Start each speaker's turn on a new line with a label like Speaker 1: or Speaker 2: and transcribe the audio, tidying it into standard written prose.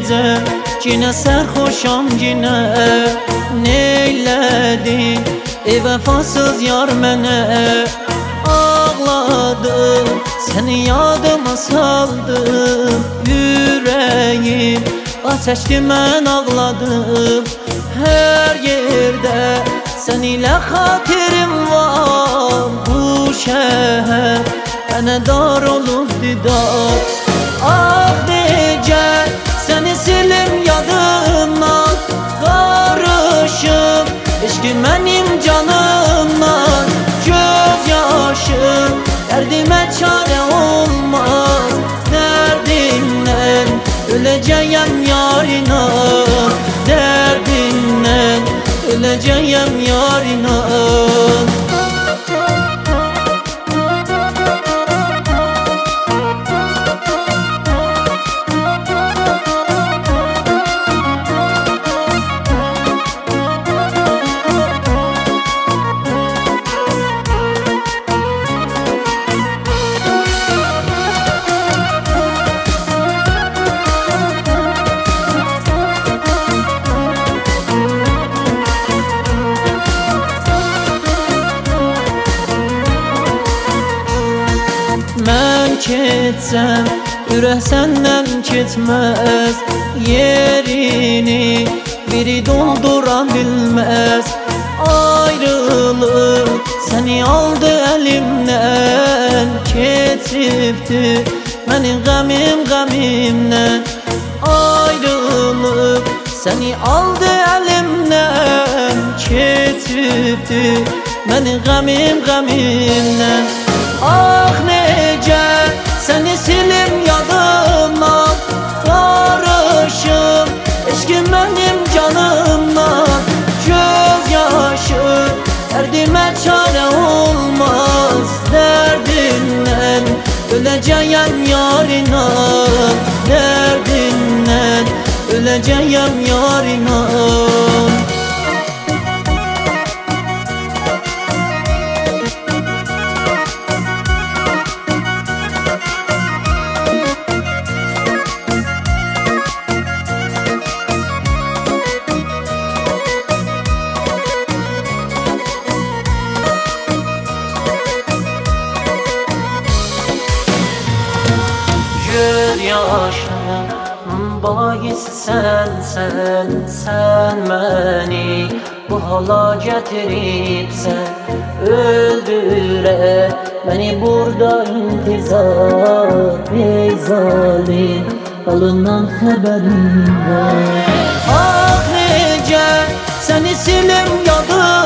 Speaker 1: gece yine serhoşam yine. Neyledi vefasız yar mene. Ağladım seni yadıma saldım. Yüreğim ateşti mən ağladım. Her yerde sen ile hatirim var. Bu şehir bana dar olup didar. Ah necə seni silim yadımdan. Karışım eşkim benim canımdan. Göz yaşım derdime çare olmaz. Derdimden öleceğim yarına. Derdimden öleceğim yarına. Mən ketsəm, ürək səndən keçməz. Yerini biri doldura bilməz. Ayrılıq səni aldı əlimdən. Keçibdi mənim qəmim qəmimdən. Ayrılıq səni aldı əlimdən. Keçibdi mənim qəmim qəmimdən. Ah necə seni silim yadımdan. Karışım eşkim benim canımdan. Göz yaşı derdime çare olmaz. Derdinden öleceğim yarına. Derdinden öleceğim yarına. Göz yaşım bahis sen beni bu hala getiripsen. Öldüre beni burada intizar. Ey zalim alından haberim var. Ah necə seni silim yadım.